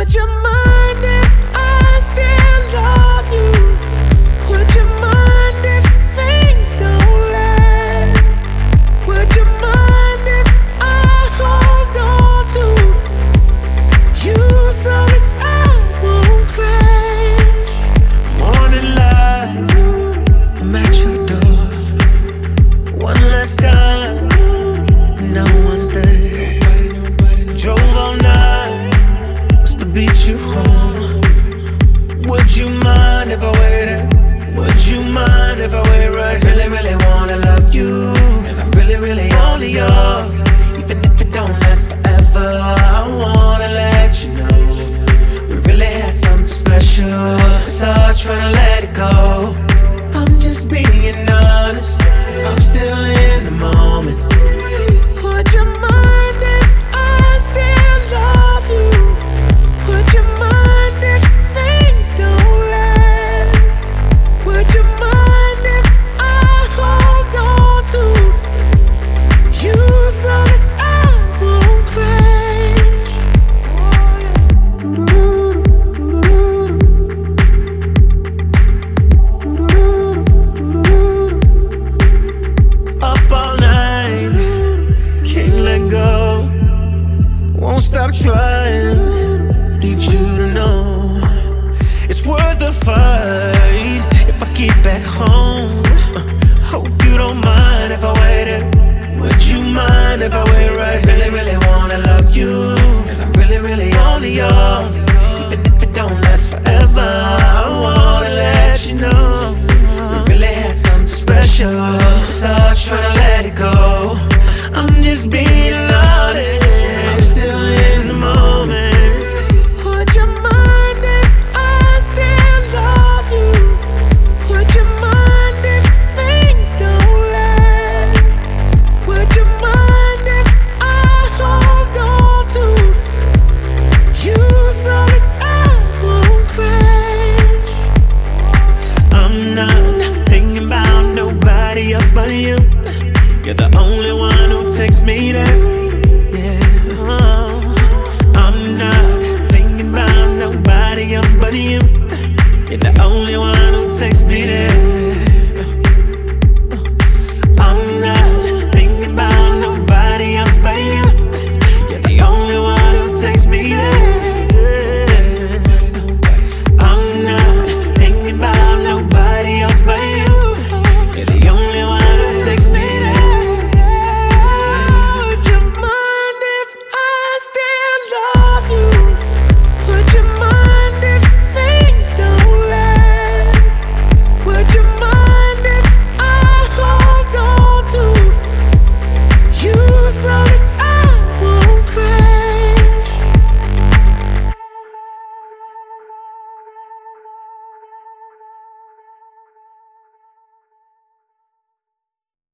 Would you mind if I still love you? Would you mind if things don't last? Would you mind if I hold on to you so that I won't crash? Morning light, I'm at your door. One last time, no one's there. Drove all night just to beat you home. Would you mind if I waited? Would you mind if I wait right? Really, really wanna love you, and I'm really, really only yours. Even if it don't last forever, I wanna let you know we really had something special. So I'm trying to let it go. I'm just being honest, I'm still in the moment. Would you mind if I still love you? Would you mind if things don't last? Would you mind if I hold on to you so that I won't crash? Up all night, can't let go, won't stop trying. Need you to know it's worth the fight if I get back home. Hope you don't mind if I waited. Would you mind if I wait right? Really, really wanna love you, and I'm really, really only yours. Even if it don't last forever, I wanna let you know we really had something special. So I'm trying to let it go. I'm just being